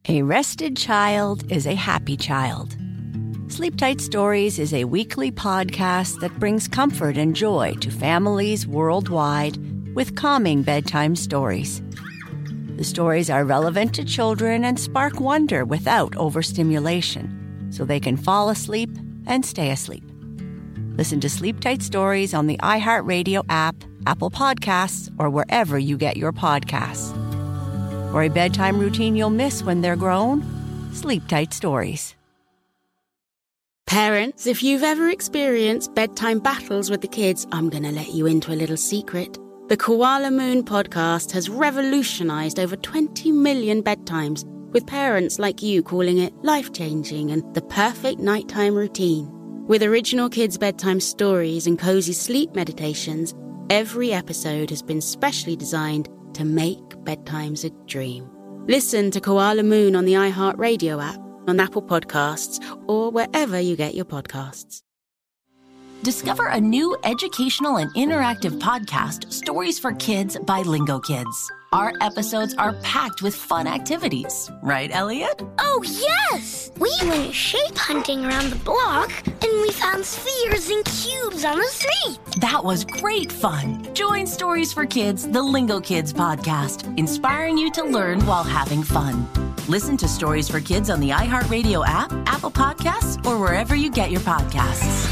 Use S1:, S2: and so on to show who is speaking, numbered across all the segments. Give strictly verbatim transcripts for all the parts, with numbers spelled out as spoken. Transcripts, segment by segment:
S1: A rested child is a happy child. Sleep Tight Stories is a weekly podcast that brings comfort and joy to families worldwide with calming bedtime stories. The stories are relevant to children and spark wonder without overstimulation, so they can fall asleep and stay asleep. Listen to Sleep Tight Stories on the iHeartRadio app, Apple Podcasts, or wherever you get your podcasts. For a bedtime routine you'll miss when they're grown, Sleep Tight Stories.
S2: Parents, if you've ever experienced bedtime battles with the kids, I'm going to let you into a little secret. The Koala Moon podcast has revolutionized over twenty million bedtimes, with parents like you calling it life-changing and the perfect nighttime routine. With original kids' bedtime stories and cozy sleep meditations, every episode has been specially designed to make bedtimes a dream. Listen to Koala Moon on the iHeartRadio app, on Apple Podcasts, or wherever you get your podcasts.
S3: Discover a new educational and interactive podcast, Stories for Kids by Lingo Kids. Our episodes are packed with fun activities. Right, Elliot?
S4: Oh, yes! We went shape hunting around the block, and we found spheres and cubes on the street.
S3: That was great fun. Join Stories for Kids, the Lingo Kids podcast, inspiring you to learn while having fun. Listen to Stories for Kids on the iHeartRadio app, Apple Podcasts, or wherever you get your podcasts.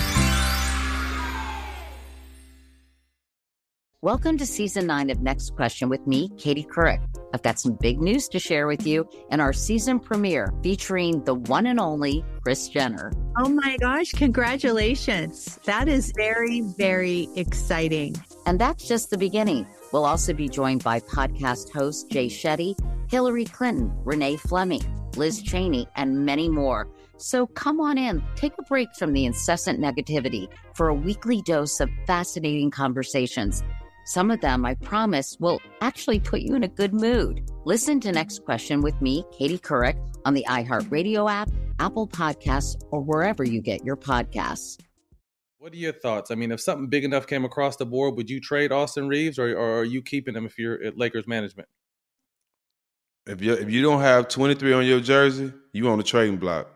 S5: Welcome to Season nine of Next Question with me, Katie Couric. I've got some big news to share with you in our season premiere featuring the one and only Kris Jenner.
S6: Oh my gosh, congratulations. That is very, very exciting.
S5: And that's just the beginning. We'll also be joined by podcast host Jay Shetty, Hillary Clinton, Renee Fleming, Liz Cheney, and many more. So come on in, take a break from the incessant negativity for a weekly dose of fascinating conversations. Some of them, I promise, will actually put you in a good mood. Listen to Next Question with me, Katie Couric, on the iHeartRadio app, Apple Podcasts, or wherever you get your podcasts.
S7: What are your thoughts? I mean, if something big enough came across the board, would you trade Austin Reeves, or, or are you keeping him if you're at Lakers management?
S8: If you if you don't have twenty-three on your jersey, you on the trading block.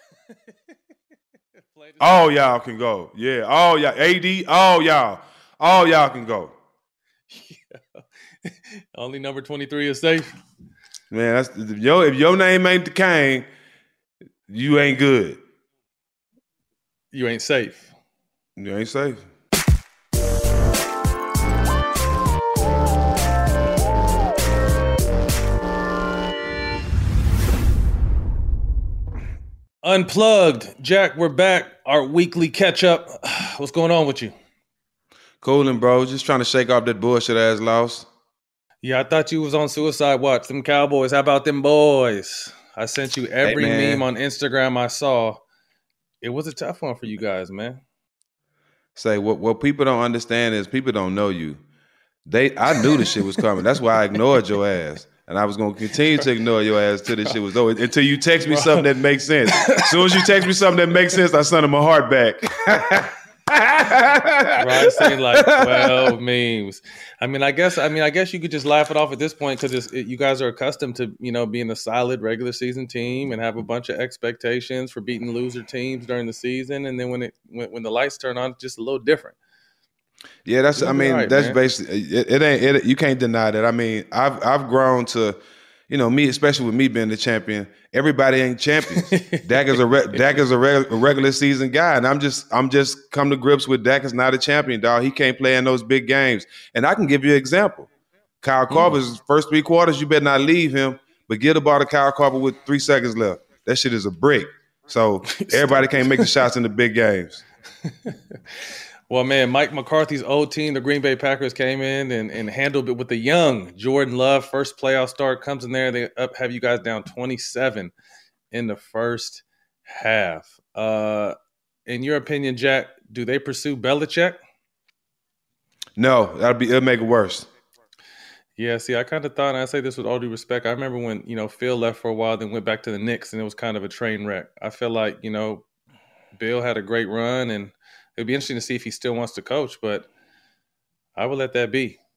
S8: All y'all can go. Yeah, all y'all. A D, all y'all. All y'all can go.
S7: Yeah. Only number twenty-three is safe.
S8: Man, that's if your, if your name ain't DeCane, you ain't good.
S7: You ain't safe.
S8: You ain't safe.
S7: Unplugged. Jack, we're back. Our weekly catch-up. What's going on with you?
S8: Coolin', bro. Just trying to shake off that bullshit-ass loss.
S7: Yeah, I thought you was on suicide watch. Them Cowboys. How about them boys? I sent you every
S8: hey,
S7: meme on Instagram I saw. It was a tough one for you guys, man.
S8: Say, what what people don't understand is people don't know you. They, I knew the shit was coming. That's why I ignored your ass. And I was going to continue to ignore your ass till this shit was over. Until you text me something that makes sense. As soon as you text me something that makes sense, I send him my heart back.
S7: Right, saying like twelve memes. I mean, I guess. I mean, I guess you could just laugh it off at this point because it, you guys are accustomed to, you know, being a solid regular season team and have a bunch of expectations for beating loser teams during the season, and then when it when, when the lights turn on, it's just a little different.
S8: Yeah, that's. I mean, right, that's man. basically it. It ain't. It, you can't deny that. I mean, I've I've grown to, you know, me, especially with me being the champion. Everybody ain't champions. Dak is a re- Dak is a, re- a regular season guy, and I'm just I'm just come to grips with Dak is not a champion, dog. He can't play in those big games. And I can give you an example. Kyle Korver's mm. first three quarters, you better not leave him, but get the ball to Kyle Korver with three seconds left. That shit is a brick. So everybody can't make the shots in the big games.
S7: Well, man, Mike McCarthy's old team, the Green Bay Packers, came in and, and handled it with the young Jordan Love. First playoff start comes in there. They up have you guys down twenty-seven in the first half. Uh, in your opinion, Jack, do they pursue Belichick?
S8: No, that'll be it'll make it worse.
S7: Yeah, see, I kind of thought, and I say this with all due respect, I remember when, you know, Phil left for a while, then went back to the Knicks, and it was kind of a train wreck. I feel like, you know, Bill had a great run, and it'd be interesting to see if he still wants to coach, but I would let that be.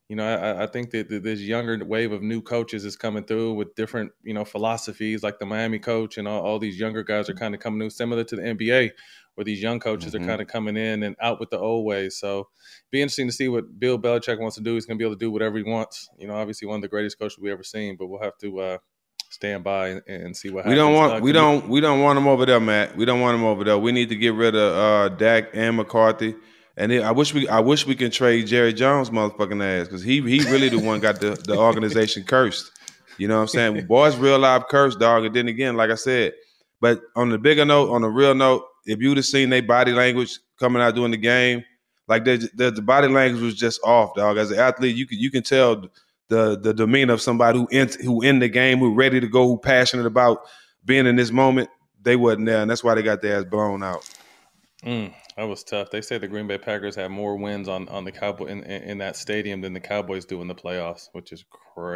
S7: You know, I, I think that this younger wave of new coaches is coming through with different, you know, philosophies, like the Miami coach, and all, all these younger guys are kind of coming new, similar to the N B A, where these young coaches mm-hmm. are kind of coming in and out with the old ways. So be interesting to see what Bill Belichick wants to do. He's going to be able to do whatever he wants. You know, obviously one of the greatest coaches we ever seen, but we'll have to uh, stand by and, and see what happens.
S8: We don't want,
S7: uh,
S8: we don't, we don't want him over there, Matt. We don't want him over there. We need to get rid of uh, Dak and McCarthy. And it, I wish we, I wish we can trade Jerry Jones' motherfucking ass, because he, he really the one got the, the organization cursed. You know what I'm saying? Boys, real life cursed, dog. And then again, like I said, but on the bigger note, on the real note, if you'd have seen their body language coming out during the game, like the the body language was just off, dog. As an athlete, you can you can tell the the demeanor of somebody who in who in the game, who ready to go, who passionate about being in this moment. They wasn't there, and that's why they got their ass blown out.
S7: Mm, that was tough. They say the Green Bay Packers have more wins on, on the Cowboy in, in, in that stadium than the Cowboys do in the playoffs, which is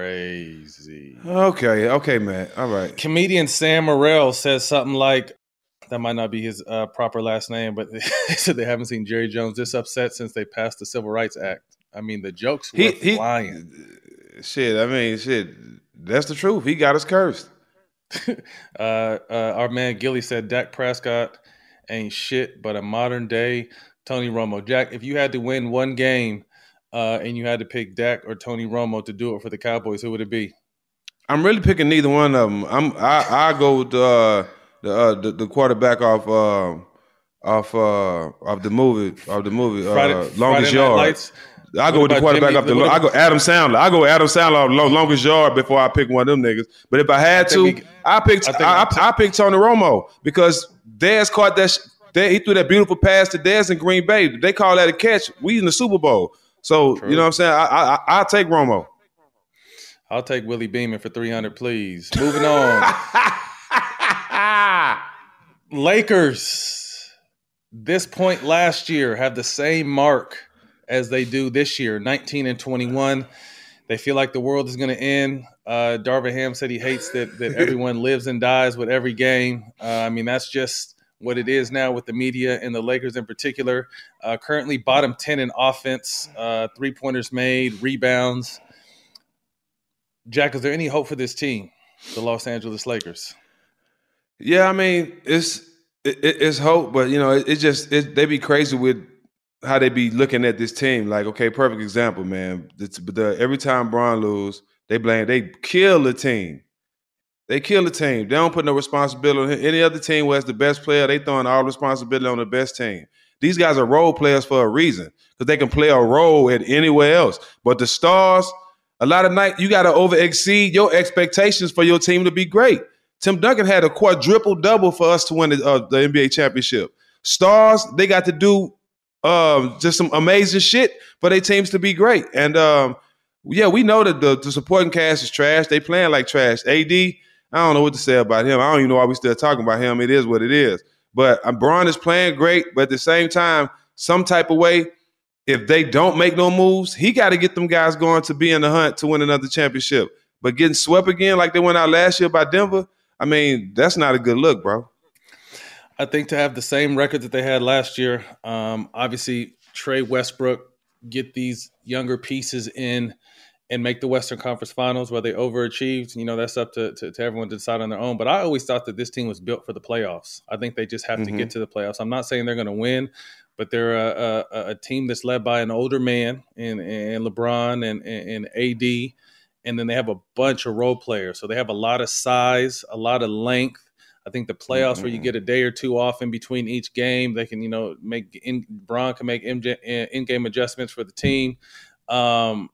S7: crazy.
S8: Okay, okay, man. All right.
S7: Comedian Sam Morril says something like, that might not be his uh, proper last name, but they said they haven't seen Jerry Jones this upset since they passed the Civil Rights Act. I mean, the jokes were he, flying.
S8: He, shit, I mean, shit, that's the truth. He got us cursed.
S7: uh, uh, our man Gilly said Dak Prescott ain't shit, but a modern day Tony Romo. Jack, if you had to win one game uh, and you had to pick Dak or Tony Romo to do it for the Cowboys, who would it be?
S8: I'm really picking neither one of them. I'm I I go with uh, the, uh, the the quarterback off uh, off uh, of the movie of the movie uh,
S7: Friday,
S8: Longest
S7: Friday
S8: Yard.
S7: Lights?
S8: I go
S7: what
S8: with the quarterback
S7: Jimmy,
S8: up the. I go Adam Sandler. I go Adam Sandler long, Longest Yard before I pick one of them niggas. But if I had I to, we, I picked I, I, I, I picked Tony Romo, because Dez caught that. He threw that beautiful pass to Dez in Green Bay. They call that a catch. We in the Super Bowl, so True. You know what I'm saying. I I I'll take Romo.
S7: I'll take Willie Beeman for three hundred, please. Moving on. Lakers, this point last year, have the same mark as they do this year, nineteen and twenty-one. They feel like the world is going to end. Uh, Darvin Ham said he hates that that everyone lives and dies with every game. Uh, I mean, that's just what it is now with the media and the Lakers in particular. Uh, currently bottom ten in offense, uh, three-pointers made, rebounds. Jack, is there any hope for this team, the Los Angeles Lakers?
S8: Yeah, I mean, it's it, it's hope, but, you know, it, it just it, they be crazy with how they be looking at this team. Like, okay, perfect example, man. It's, the, every time Bron lose, they blame, they kill the team. They kill the team. They don't put no responsibility on any other team who has the best player. They throwing all responsibility on the best team. These guys are role players for a reason, because they can play a role at anywhere else. But the stars, a lot of night, you got to over exceed your expectations for your team to be great. Tim Duncan had a quadruple double for us to win the, uh, the N B A championship. Stars, they got to do um, just some amazing shit for their teams to be great. And um, yeah, we know that the, the supporting cast is trash. They playing like trash. A D, I don't know what to say about him. I don't even know why we still talking about him. It is what it is. But um, Bron is playing great, but at the same time, some type of way, if they don't make no moves, he got to get them guys going to be in the hunt to win another championship. But getting swept again like they went out last year by Denver, I mean, that's not a good look, bro.
S7: I think to have the same record that they had last year, um, obviously Trey Westbrook, get these younger pieces in and make the Western Conference Finals where they overachieved. You know, that's up to, to, to everyone to decide on their own. But I always thought that this team was built for the playoffs. I think they just have mm-hmm. to get to the playoffs. I'm not saying they're going to win, but they're a, a, a team that's led by an older man in, in LeBron and, and A D. And then they have a bunch of role players. So they have a lot of size, a lot of length. I think the playoffs mm-hmm. where you get a day or two off in between each game, they can, you know, make in, Bron can make in-game adjustments for the team. Um,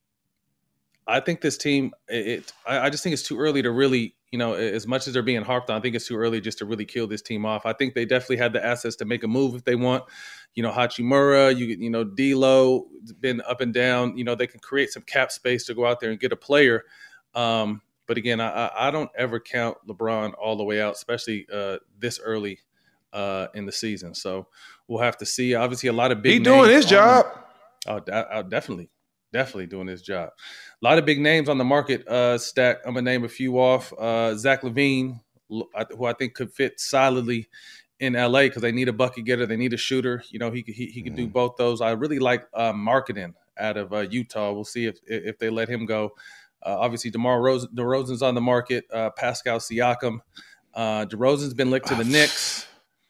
S7: I think this team, it, it I, I just think it's too early to really, you know, as much as they're being harped on, I think it's too early just to really kill this team off. I think they definitely had the assets to make a move if they want. You know, Hachimura, you you know, D'Lo, been up and down. You know, they can create some cap space to go out there and get a player. Um, but again, I, I don't ever count LeBron all the way out, especially uh, this early uh, in the season. So we'll have to see. Obviously, a lot of big.
S8: He doing his job.
S7: Oh, I, I definitely. Definitely doing his job. A lot of big names on the market, uh, Stack. I'm going to name a few off. Uh, Zach LaVine, who I think could fit solidly in L A because they need a bucket getter. They need a shooter. You know, he he, he could mm. do both those. I really like uh, Marketing out of uh, Utah. We'll see if if they let him go. Uh, obviously, DeMar Rose, DeRozan's on the market. Uh, Pascal Siakam. Uh, DeRozan's been linked to the Knicks.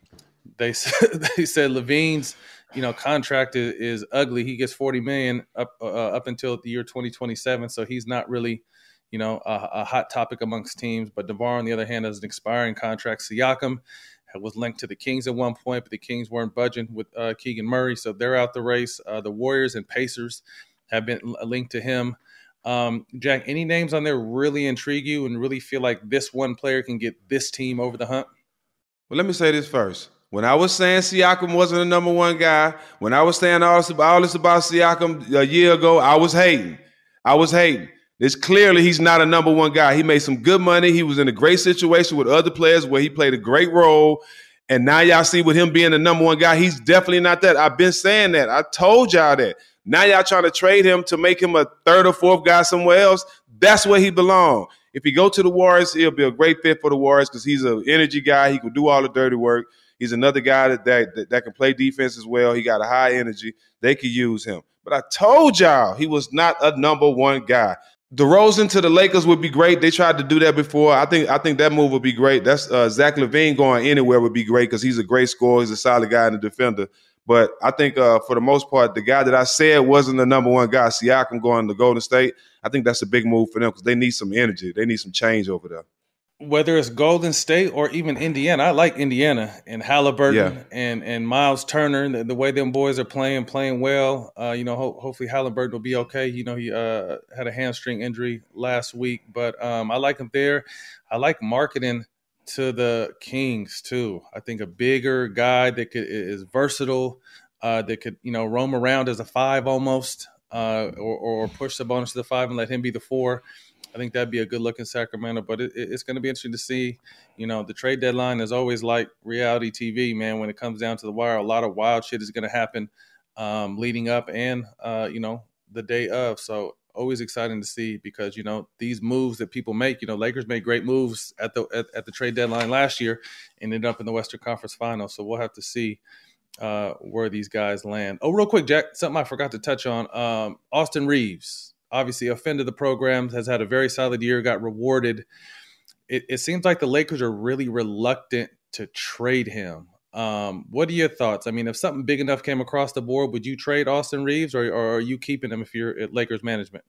S7: They said, they said Levine's, you know, contract is, is ugly. He gets forty million dollars up uh, up until the year twenty twenty-seven. So he's not really, you know, a, a hot topic amongst teams. But DeMar, on the other hand, has an expiring contract. Siakam was linked to the Kings at one point, but the Kings weren't budging with uh, Keegan Murray, so they're out the race. Uh, the Warriors and Pacers have been linked to him. Um, Jack, any names on there really intrigue you and really feel like this one player can get this team over the hump?
S8: Well, let me say this first. When I was saying Siakam wasn't a number one guy, when I was saying all this, all this about Siakam a year ago, I was hating. I was hating. It's clearly he's not a number one guy. He made some good money. He was in a great situation with other players where he played a great role. And now y'all see with him being the number one guy, he's definitely not that. I've been saying that. I told y'all that. Now y'all trying to trade him to make him a third or fourth guy somewhere else. That's where he belongs. If he go to the Warriors, he'll be a great fit for the Warriors because he's an energy guy. He can do all the dirty work. He's another guy that, that that can play defense as well. He got a high energy. They could use him. But I told y'all he was not a number one guy. DeRozan to the Lakers would be great. They tried to do that before. I think I think that move would be great. That's uh, Zach LaVine going anywhere would be great because he's a great scorer. He's a solid guy and a defender. But I think uh, for the most part, the guy that I said wasn't the number one guy, Siakam going to Golden State, I think that's a big move for them because they need some energy. They need some change over there.
S7: Whether it's Golden State or even Indiana, I like Indiana and Halliburton yeah. and and Miles Turner. The, the way them boys are playing, playing well. Uh, you know, ho- hopefully Halliburton will be okay. You know, he uh, had a hamstring injury last week, but um, I like him there. I like marketing to the Kings too. I think a bigger guy that could, is versatile, uh, that could you know roam around as a five almost, uh, or, or push the bonus to the five and let him be the four. I think that'd be a good look in Sacramento, but it, it's going to be interesting to see. You know, the trade deadline is always like reality T V, man. When it comes down to the wire, a lot of wild shit is going to happen um, leading up and, uh, you know, the day of. So always exciting to see because, you know, these moves that people make, you know, Lakers made great moves at the at, at the trade deadline last year and ended up in the Western Conference Finals. So we'll have to see uh, where these guys land. Oh, real quick, Jack, something I forgot to touch on. Um, Austin Reeves. Obviously, a friend of the program, has had a very solid year, got rewarded. It, it seems like the Lakers are really reluctant to trade him. Um, what are your thoughts? I mean, if something big enough came across the board, would you trade Austin Reeves or, or are you keeping him if you're at Lakers management?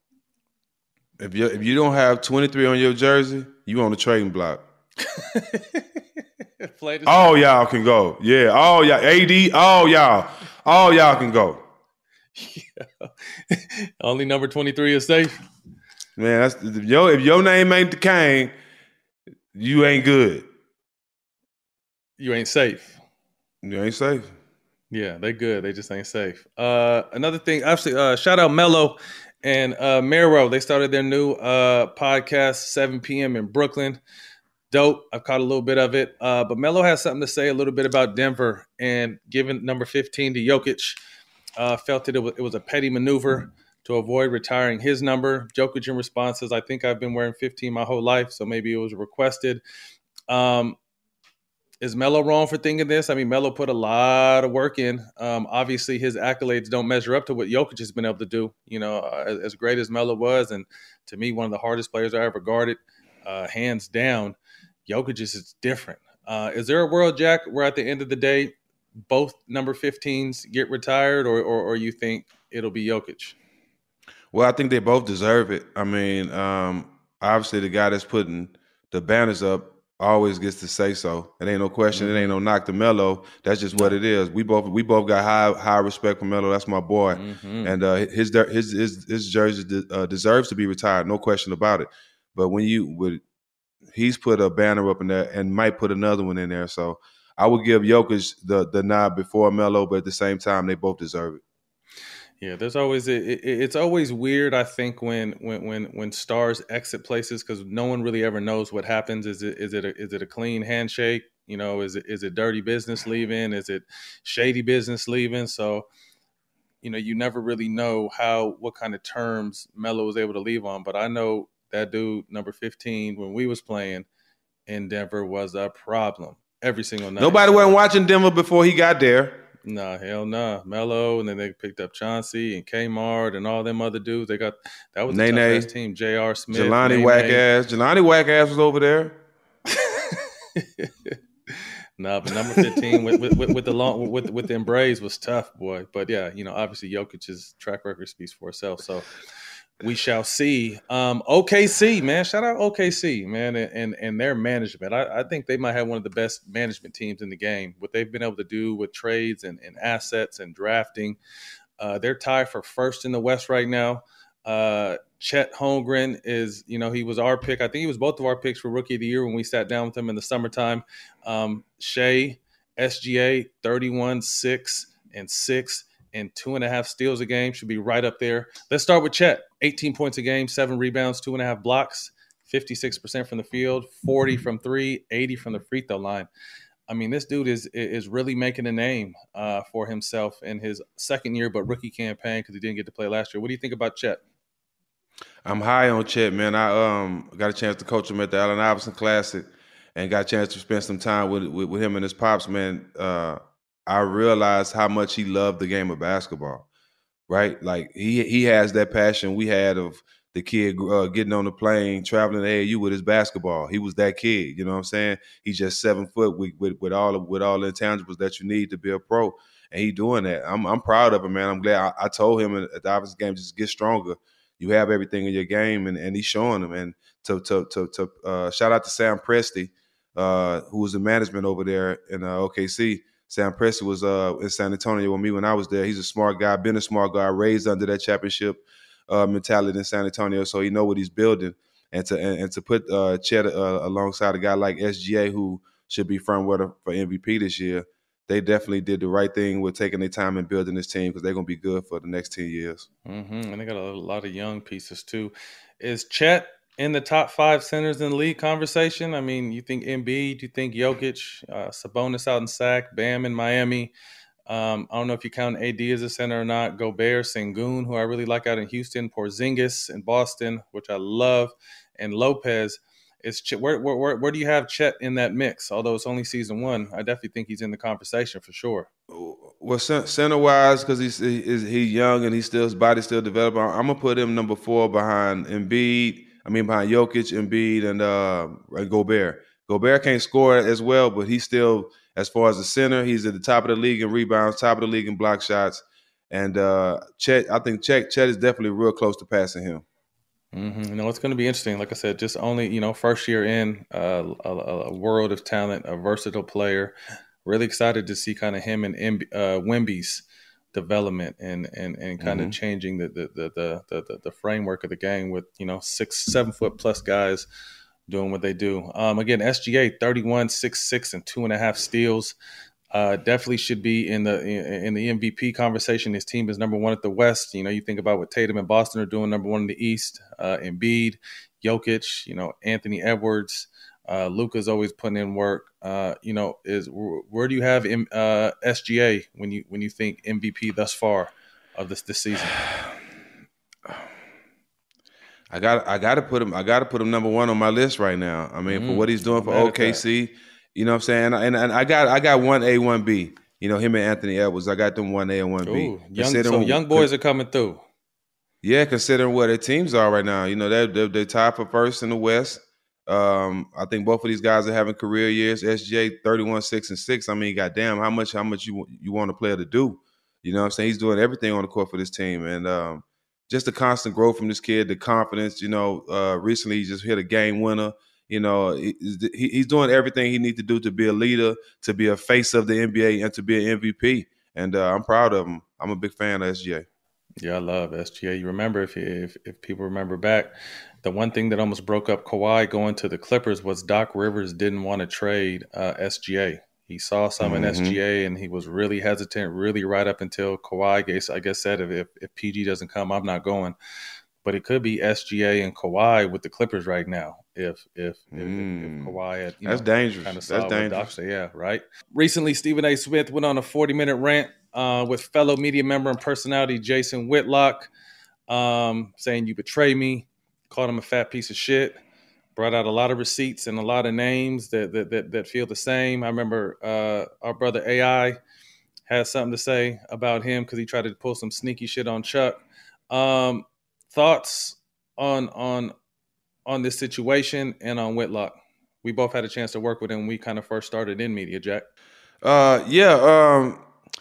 S8: If you if you don't have twenty-three on your jersey, you on the trading block. All y'all can go. Yeah, all y'all. A D, all y'all. All y'all can go.
S7: Yeah. Only number twenty-three is safe.
S8: Man, that's if your if your name ain't the Kane, you ain't good.
S7: You ain't safe.
S8: You ain't safe.
S7: Yeah, they good. They just ain't safe. Uh, another thing, actually, uh, shout out Mello and uh, Mero. They started their new uh, podcast, seven p.m. in Brooklyn. Dope. I've caught a little bit of it. Uh, but Mello has something to say a little bit about Denver and giving number fifteen to Jokic. Uh, felt that it was, it was a petty maneuver to avoid retiring his number. Jokic in response says, I think I've been wearing fifteen my whole life, so maybe it was requested. Um, is Melo wrong for thinking this? I mean, Melo put a lot of work in. Um, obviously, his accolades don't measure up to what Jokic has been able to do. You know, uh, as, as great as Melo was, and to me, one of the hardest players I ever guarded, uh, hands down, Jokic is it's different. Uh, is there a world, Jack, where at the end of the day, both number fifteens get retired, or, or or you think it'll be Jokic?
S8: Well, I think they both deserve it. I mean, um, obviously the guy that's putting the banners up always gets to say so. It ain't no question. Mm-hmm. It ain't no knock to Melo. That's just what it is. We both we both got high high respect for Melo. That's my boy, mm-hmm. and uh, his his his his jersey de- uh, deserves to be retired. No question about it. But when you would, he's put a banner up in there and might put another one in there. So I would give Jokic the the nod before Melo, but at the same time, they both deserve it.
S7: Yeah, there's always it, it, it's always weird. I think when when when when stars exit places because no one really ever knows what happens. Is it is it a, is it a clean handshake? You know, is it is it dirty business leaving? Is it shady business leaving? So, you know, you never really know how what kind of terms Melo was able to leave on. But I know that dude number fifteen when we was playing in Denver was a problem. Every single night.
S8: Nobody wasn't watching Denver before he got there.
S7: Nah, hell nah. Melo, and then they picked up Chauncey and Kmart and all them other dudes. They got that was the tough team. J R. Smith,
S8: Jelani whack ass. Jelani whack ass was over there.
S7: No, but number fifteen with, with, with, with the long with with the embrace was tough, boy. But yeah, you know, obviously Jokic's track record speaks for itself. So we shall see. Um, O K C, man, shout out O K C, man, and and, and their management. I, I think they might have one of the best management teams in the game. What they've been able to do with trades and, and assets and drafting, uh, they're tied for first in the West right now. Uh, Chet Holmgren is, you know, he was our pick. I think he was both of our picks for Rookie of the Year when we sat down with him in the summertime. Um, Shea, S G A, thirty-one, six, and six, and two and a half steals a game. Should be right up there. Let's start with Chet. eighteen points a game, seven rebounds, two and a half blocks, fifty-six percent from the field, forty from three, eighty from the free throw line. I mean, this dude is is really making a name uh, for himself in his second year, but rookie campaign because he didn't get to play last year. What do you think about Chet?
S8: I'm high on Chet, man. I um got a chance to coach him at the Allen Iverson Classic and got a chance to spend some time with with, with him and his pops, man. Uh, I realized how much he loved the game of basketball, right? Like he he has that passion we had of the kid uh, getting on the plane, traveling to A A U with his basketball. He was that kid, you know what I'm saying? He's just seven foot with with, with all of, with all the intangibles that you need to be a pro, and he doing that. I'm I'm proud of him, man. I'm glad. I, I told him at the Iverson game, just get stronger. You have everything in your game, and, and he's showing them. And to to to, to uh, shout out to Sam Presti, uh, who was the management over there in uh, O K C. Sam Presti was uh, in San Antonio with me when I was there. He's a smart guy, been a smart guy, raised under that championship uh, mentality in San Antonio, so he know what he's building. And to and, and to put uh, Chet uh, alongside a guy like S G A, who should be front runner for M V P this year, they definitely did the right thing with taking their time and building this team because they're going to be good for the next ten years.
S7: Mm-hmm. And they got a lot of young pieces too. Is Chet in the top five centers in the league conversation? I mean, you think Embiid, you think Jokic, uh, Sabonis out in Sac, Bam in Miami. Um, I don't know if you count A D as a center or not. Gobert, Sengun, who I really like out in Houston, Porzingis in Boston, which I love, and Lopez. Is Chet, where, where where do you have Chet in that mix? Although it's only season one, I definitely think he's in the conversation for sure.
S8: Well, center wise, because he's he's he's young and he's still his body's still developing. I'm gonna put him number four behind Embiid. I mean behind Jokic, Embiid, and uh, Gobert. Gobert can't score as well, but he's still, as far as the center, he's at the top of the league in rebounds, top of the league in block shots, and uh, Chet. I think Chet Chet is definitely real close to passing him.
S7: Mm-hmm. You know, it's going to be interesting. Like I said, just only, you know, first year in, uh, a, a world of talent, a versatile player. Really excited to see kind of him and uh, Wemby's development and and, and kind mm-hmm. of changing the the, the the the the framework of the game with, you know, six, seven foot plus guys doing what they do. Um, again, S G A, thirty-one, six, six, and two and a half steals. Uh, definitely should be in the in, in the M V P conversation. His team is number one at the West. You know, you think about what Tatum and Boston are doing, number one in the East. Uh, Embiid, Jokic, you know, Anthony Edwards, uh, Luka's always putting in work. Uh, you know, is where do you have M, uh, S G A when you when you think M V P thus far of this this season?
S8: I got I got to put him I got to put him number one on my list right now. I mean, mm, for what he's doing for O K C. You know what I'm saying? And, and I got I got one A, one B. You know, him and Anthony Edwards. I got them one A and one B.
S7: Young, so young boys are coming through.
S8: Yeah, considering where their teams are right now. You know, they're, they're, they're tied for first in the West. Um, I think both of these guys are having career years. S G A, thirty-one, six, and six. I mean, goddamn, how much how much you you want a player to do? You know what I'm saying? He's doing everything on the court for this team. And um, just the constant growth from this kid, the confidence. You know, uh, recently he just hit a game winner. You know, he, he's doing everything he needs to do to be a leader, to be a face of the N B A, and to be an M V P. And uh, I'm proud of him. I'm a big fan of S G A.
S7: Yeah, I love S G A. You remember, if, if if people remember back, the one thing that almost broke up Kawhi going to the Clippers was Doc Rivers didn't want to trade uh, S G A. He saw some mm-hmm. in S G A, and he was really hesitant, really right up until Kawhi, guess, I guess, said, if, if P G doesn't come, I'm not going. But it could be S G A and Kawhi with the Clippers right now. If if if, mm. if Kawhi had, you
S8: that's
S7: know,
S8: dangerous.
S7: Kind of
S8: that's dangerous.
S7: Said, yeah, right. Recently, Stephen A. Smith went on a forty minute rant uh, with fellow media member and personality Jason Whitlock, um, saying you betray me, called him a fat piece of shit. Brought out a lot of receipts and a lot of names that that that, that feel the same. I remember uh, our brother A I has something to say about him because he tried to pull some sneaky shit on Chuck. Um, thoughts on on on this situation and on Whitlock? We both had a chance to work with him when we kind of first started in media, Jack.
S8: Uh, yeah, um,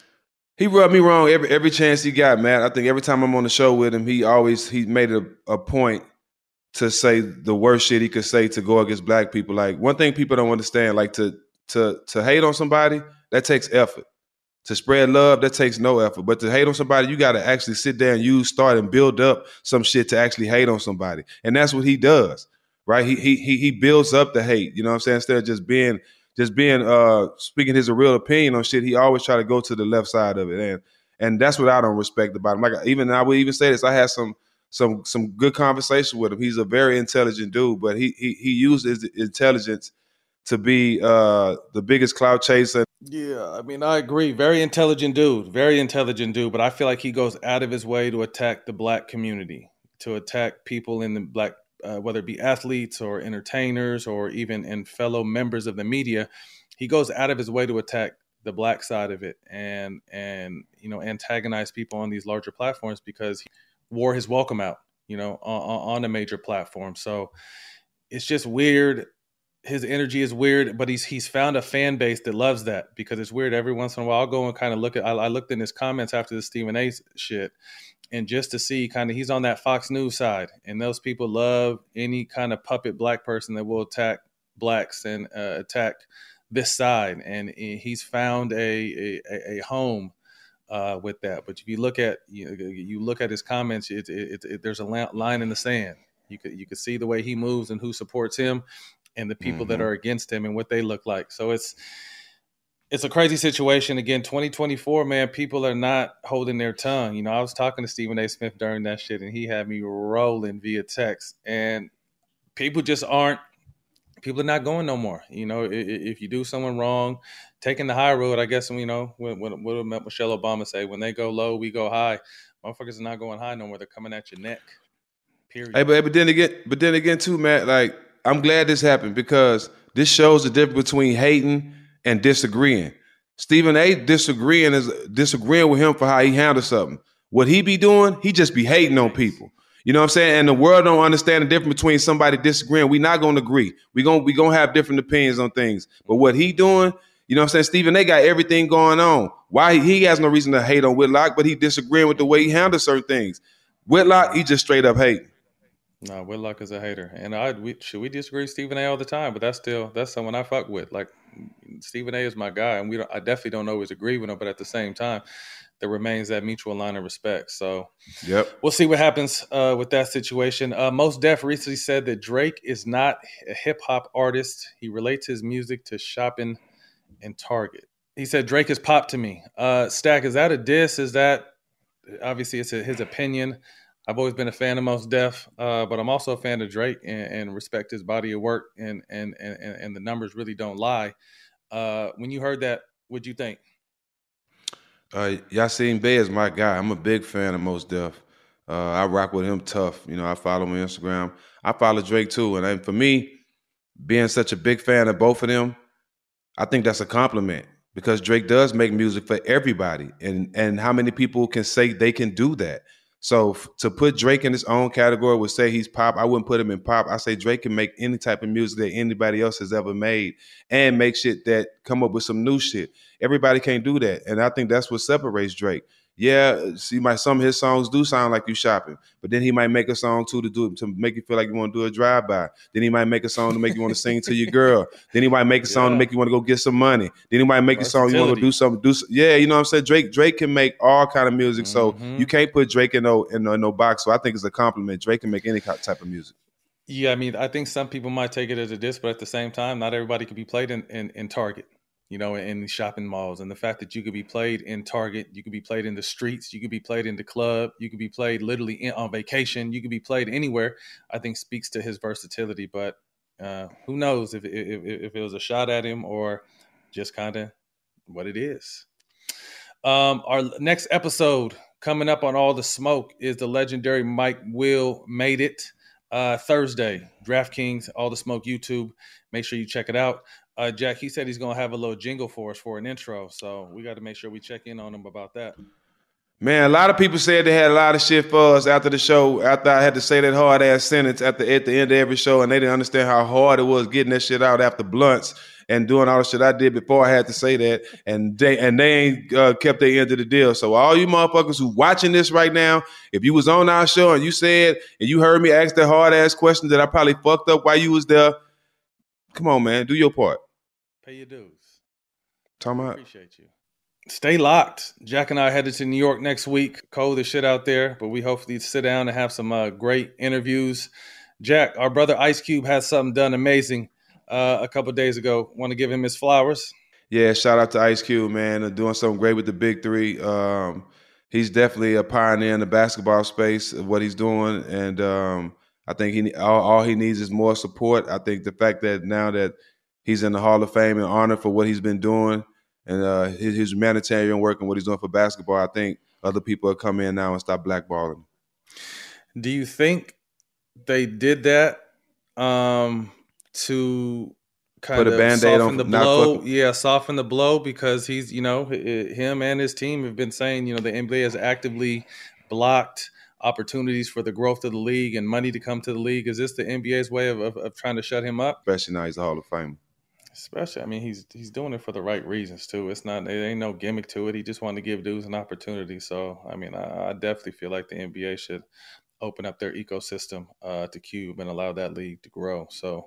S8: he rubbed me wrong every every chance he got, man. I think every time I'm on the show with him, he always he made a, a point to say the worst shit he could say to go against black people. Like, one thing people don't understand, like to to to hate on somebody, that takes effort. To spread love, that takes no effort. But to hate on somebody, you got to actually sit there and use, start and build up some shit to actually hate on somebody. And that's what he does, right? He he he he builds up the hate, you know what I'm saying? Instead of just being just being uh speaking his real opinion on shit, he always try to go to the left side of it. And and that's what I don't respect about him. Like, even I would even say this, I had some some some good conversation with him. He's a very intelligent dude, but he he he used his intelligence to be uh, the biggest clout chaser.
S7: Yeah, I mean, I agree. Very intelligent dude, very intelligent dude. But I feel like he goes out of his way to attack the black community, to attack people in the black, uh, whether it be athletes or entertainers or even in fellow members of the media. He goes out of his way to attack the black side of it and, and you know, antagonize people on these larger platforms because he wore his welcome out, you know, on, on a major platform. So it's just weird. His energy is weird, but he's he's found a fan base that loves that because it's weird. Every once in a while, I'll go and kind of look at. I, I looked in his comments after the Stephen A. shit, and just to see kind of he's on that Fox News side, and those people love any kind of puppet black person that will attack blacks and uh, attack this side, and he's found a a, a home uh, with that. But if you look at you, you look at his comments, it, it, it, there's a line in the sand. You could you could see the way he moves and who supports him, and the people mm-hmm. that are against him and what they look like. So it's it's a crazy situation. Again, twenty twenty-four, man, people are not holding their tongue. You know, I was talking to Stephen A. Smith during that shit, and he had me rolling via text. And people just aren't, people are not going no more. You know, if you do someone wrong, taking the high road, I guess, you know, what, what, what did Michelle Obama say? When they go low, we go high. Motherfuckers are not going high no more. They're coming at your neck, period.
S8: Hey, but, but then again, but then again too, Matt, like, I'm glad this happened because this shows the difference between hating and disagreeing. Stephen A. disagreeing is disagreeing with him for how he handles something. What he be doing, he just be hating on people. You know what I'm saying? And the world don't understand the difference between somebody disagreeing. We're not going to agree. We're going we gonna have different opinions on things. But what he doing, you know what I'm saying? Stephen A. got everything going on. Why? He, he has no reason to hate on Whitlock, but he disagreeing with the way he handles certain things. Whitlock, he just straight up hating.
S7: No, Whitlock is a hater, and I we, should we disagree with Stephen A. all the time, but that's still that's someone I fuck with. Like, Stephen A. is my guy, and we don't. I definitely don't always agree with him, but at the same time, there remains that mutual line of respect. So,
S8: yep,
S7: we'll see what happens uh, with that situation. Uh, Mos Def recently said that Drake is not a hip hop artist. He relates his music to shopping and Target. He said Drake is pop to me. Uh, Stack, is that a diss? Is that obviously it's a, his opinion? I've always been a fan of Mos Def, uh, but I'm also a fan of Drake and, and respect his body of work, and and and and the numbers really don't lie. Uh, when you heard that, what'd you think?
S8: Uh, Yasin Bey is my guy. I'm a big fan of Mos Def. Uh, I rock with him tough. You know, I follow him on Instagram. I follow Drake too, and, and for me, being such a big fan of both of them, I think that's a compliment because Drake does make music for everybody, and and how many people can say they can do that? So f- to put Drake in his own category would say he's pop. I wouldn't put him in pop. I say Drake can make any type of music that anybody else has ever made and make shit that come up with some new shit. Everybody can't do that. And I think that's what separates Drake. Yeah, see, my some of his songs do sound like you shopping, but then he might make a song too to do to make you feel like you want to do a drive-by. Then he might make a song to make you want to sing to your girl. Then he might make a song yeah. to make you want to go get some money. Then he might make a song you want to do something. Do yeah, you know what I'm saying? Drake Drake can make all kind of music, mm-hmm. so you can't put Drake in no in no, in no box. So I think it's a compliment. Drake can make any type of music.
S7: Yeah, I mean, I think some people might take it as a diss, but at the same time, not everybody can be played in in, in Target. You know, in shopping malls, and the fact that you could be played in Target, you could be played in the streets, you could be played in the club, you could be played literally in, on vacation, you could be played anywhere, I think speaks to his versatility. But uh, who knows if, if if it was a shot at him or just kind of what it is. Um, our next episode coming up on All the Smoke is the legendary Mike Will Made It. uh, Thursday. DraftKings, All the Smoke YouTube. Make sure you check it out. Uh, Jack, he said he's going to have a little jingle for us for an intro, so we got to make sure we check in on him about that.
S8: Man, a lot of people said they had a lot of shit for us after the show, after I had to say that hard-ass sentence at the, at the end of every show, and they didn't understand how hard it was getting that shit out after blunts and doing all the shit I did before I had to say that, and they and they ain't uh, kept their end of the deal. So all you motherfuckers who watching this right now, if you was on our show and you said, and you heard me ask that hard-ass question that I probably fucked up while you was there, come on, man, do your part.
S7: Pay your dues.
S8: Tom, I
S7: appreciate you. Stay locked. Jack and I are headed to New York next week. Cold as shit out there, but we hopefully sit down and have some uh, great interviews. Jack, our brother Ice Cube has something done amazing uh, a couple of days ago. Want to give him his flowers?
S8: Yeah, shout out to Ice Cube, man. Uh, doing something great with the Big Three. Um, he's definitely a pioneer in the basketball space of what he's doing, and um, I think he all, all he needs is more support. I think the fact that now that he's in the Hall of Fame and honored for what he's been doing, and uh, his, his humanitarian work and what he's doing for basketball, I think other people will come in now and stop blackballing.
S7: Do you think they did that um, to kind
S8: Put a
S7: of
S8: Band-Aid
S7: soften
S8: on,
S7: the blow?
S8: fucking-
S7: Yeah, soften the blow because he's, you know, him and his team have been saying, you know, the N B A has actively blocked opportunities for the growth of the league and money to come to the league. Is this the N B A's way of, of, of trying to shut him up?
S8: Especially now he's a Hall of Famer.
S7: Especially, I mean, he's he's doing it for the right reasons too. It's not, there ain't no gimmick to it. He just wanted to give dudes an opportunity. So, I mean, I, I definitely feel like the N B A should open up their ecosystem uh, to Cube and allow that league to grow. So,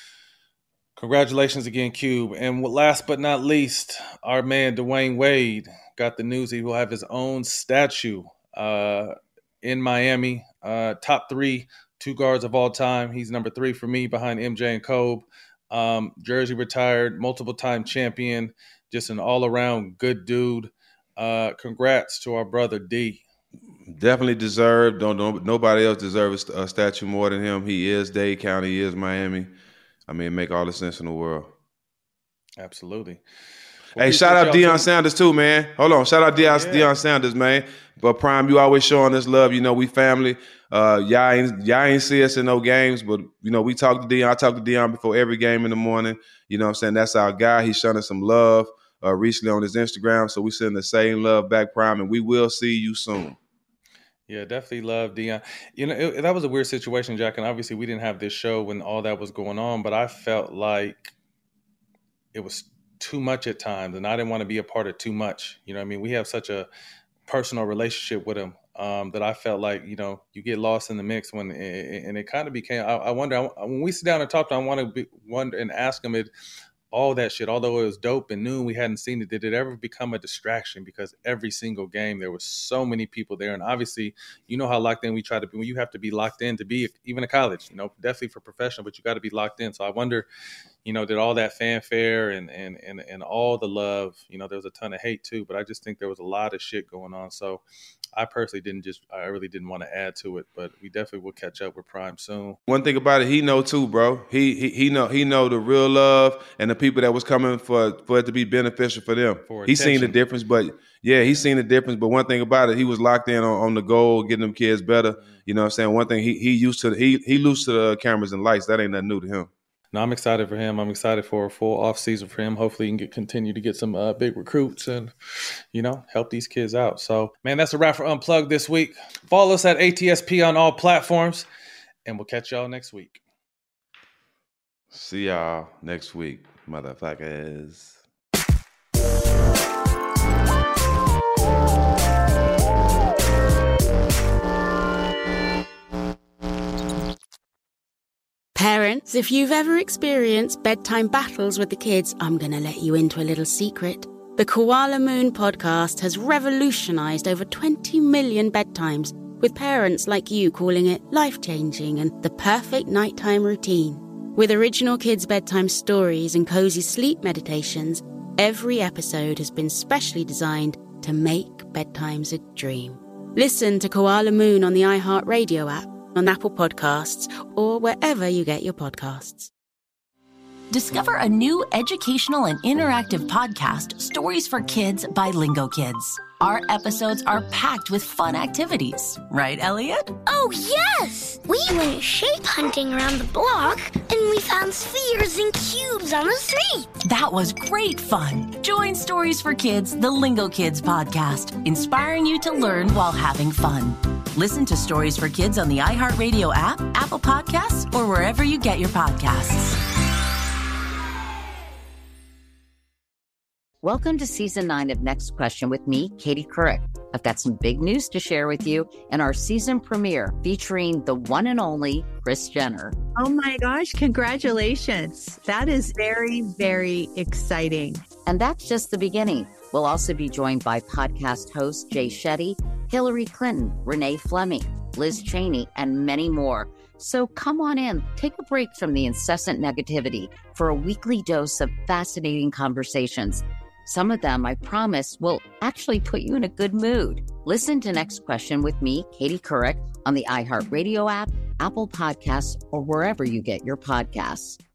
S7: congratulations again, Cube. And last but not least, our man Dwayne Wade got the news he will have his own statue uh, in Miami. Uh, top three two guards of all time. He's number three for me behind M J and Kobe. Um, Jersey retired, multiple time champion, just an all around good dude. Uh, congrats to our brother D.
S8: Definitely deserved. Don't, don't nobody else deserves a statue more than him. He is Dade County, he is Miami. I mean, make all the sense in the world.
S7: Absolutely. Well,
S8: hey, shout out Deion Sanders too, man. Hold on, shout out Deion, yeah. Deion Sanders, man. But Prime, you always showing us love. You know, we family. Uh, y'all ain't y'all ain't see us in no games, but you know, we talk to Deion. I talk to Deion before every game in the morning. You know what I'm saying? That's our guy. He's showing us some love uh, recently on his Instagram. So we send the same love back, Prime, and we will see you soon.
S7: Yeah, definitely love Deion. You know, it, that was a weird situation, Jack, and obviously we didn't have this show when all that was going on, but I felt like it was too much at times, and I didn't want to be a part of too much. You know what I mean? We have such a personal relationship with him um, that I felt like, you know, you get lost in the mix when, and it kind of became, I, I wonder, when we sit down and talk to him, I want to be, wonder and ask him it, all that shit, although it was dope and new, we hadn't seen it, did it ever become a distraction? Because every single game, there was so many people there. And obviously, you know how locked in we try to be, when you have to be locked in to be even a college, you know, definitely for professional, but you got to be locked in. So I wonder, you know, did all that fanfare and, and, and, and all the love, you know, there was a ton of hate too, but I just think there was a lot of shit going on. So I personally didn't just, I really didn't want to add to it, but we definitely will catch up with Prime soon.
S8: One thing about it, he know too, bro. He he he know he know the real love and the people that was coming for for it to be beneficial for them. For He's seen the difference, but yeah, he's seen the difference. But one thing about it, he was locked in on, on the goal, getting them kids better. You know what I'm saying? One thing, he he used to he he used to the cameras and lights. That ain't nothing new to him.
S7: No, I'm excited for him. I'm excited for a full off season for him. Hopefully he can get, continue to get some uh, big recruits and, you know, help these kids out. So, man, that's a wrap for Unplugged this week. Follow us at A T S P on all platforms, and we'll catch y'all next week.
S8: See y'all next week, motherfuckers.
S2: Parents, if you've ever experienced bedtime battles with the kids, I'm going to let you into a little secret. The Koala Moon podcast has revolutionized over twenty million bedtimes, with parents like you calling it life-changing and the perfect nighttime routine. With original kids' bedtime stories and cozy sleep meditations, every episode has been specially designed to make bedtimes a dream. Listen to Koala Moon on the iHeartRadio app, on Apple Podcasts, or wherever you get your podcasts.
S3: Discover a new educational and interactive podcast, Stories for Kids by Lingo Kids. Our episodes are packed with fun activities, right, Elliot?
S4: Oh, yes! We went shape hunting around the block, and we found spheres and cubes on the street.
S3: That was great fun. Join Stories for Kids, the Lingo Kids podcast, inspiring you to learn while having fun. Listen to Stories for Kids on the iHeartRadio app, Apple Podcasts, or wherever you get your podcasts.
S5: Welcome to season nine of Next Question with me, Katie Couric. I've got some big news to share with you in our season premiere featuring the one and only Kris Jenner.
S6: Oh my gosh, congratulations. That is very, very exciting.
S5: And that's just the beginning. We'll also be joined by podcast host Jay Shetty, Hillary Clinton, Renee Fleming, Liz Cheney, and many more. So come on in, take a break from the incessant negativity for a weekly dose of fascinating conversations. Some of them, I promise, will actually put you in a good mood. Listen to Next Question with me, Katie Couric, on the iHeartRadio app, Apple Podcasts, or wherever you get your podcasts.